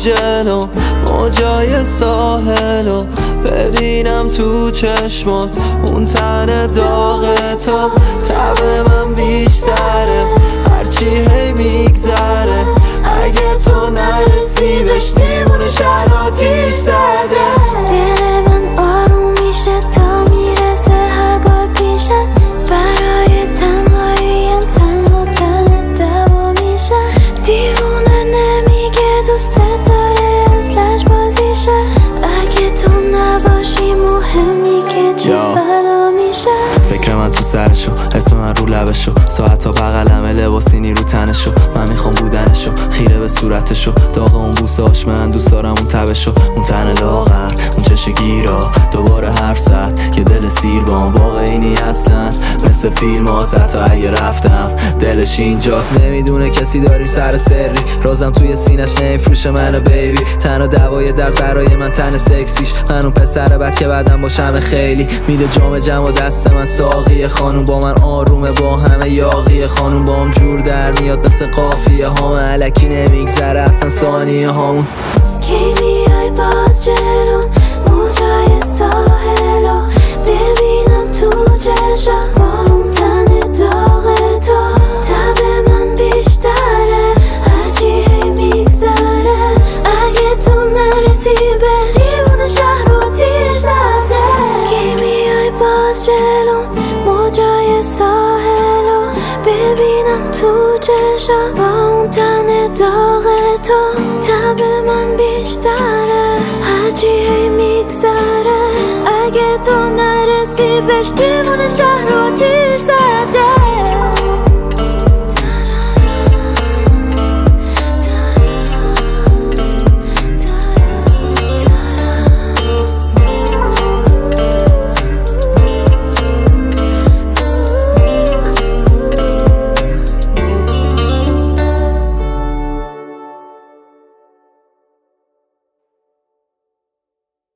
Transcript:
جلو موجای ساحلو ببینم تو چشمات اون تن داغ تو تب من بیشتره هرچی هی میگذره اگه تو نرسی بهش دیوونه شهر آتیش زده دل من آروم میشه تا میرسه هر بار پیشت برای تنهاییم تنها تن دوا میشه دیوونه نمیگه دوست داره از لج بازیشه اگه تو نباشی مهمی که چه فردا میشه فکر من تو سرشو اسم من رو لبشو ساعتا بغلمه لباسینی رو تنشو من میخوام بودنشو خیره به صورتشو داغ اون بوساش من دوست دارم اون تبشو اون تن لاغر اون چش گیرا دوباره حرف زد یه دل سیر بام واقعینی اصلا مثل فیلم ها تا اگه رفتم دلش اینجاست نمیدونه کسی داریم سر سری رازم توی سینش نمیفروشه منو بیبی تنها دوای درد برای من تن سکسیش من اون پسر بد که بعدم باشم خیلی میده جام جم و دست من ساقی خانوم با من آرومه با همه یاقی خانوم با هم جور در میاد مثل قافیه هامه علکی نمیگذره اصلا ثانیه هامون کی بیای باز جلو موجای ساحلو ببینم تو چشم با اون تن داغ تو تب من بیشتره هرچی هی میگذره اگه تو نرسی بهش دیوونه شهر رو تیر زده کی بیای باز جلو موجای ساحلو ببینم تو چشم با اون تن داغ تو تب من بیشتره هرچی هی میگذره اگه تو نرسی بهش دیوونه شهر رو تیر زده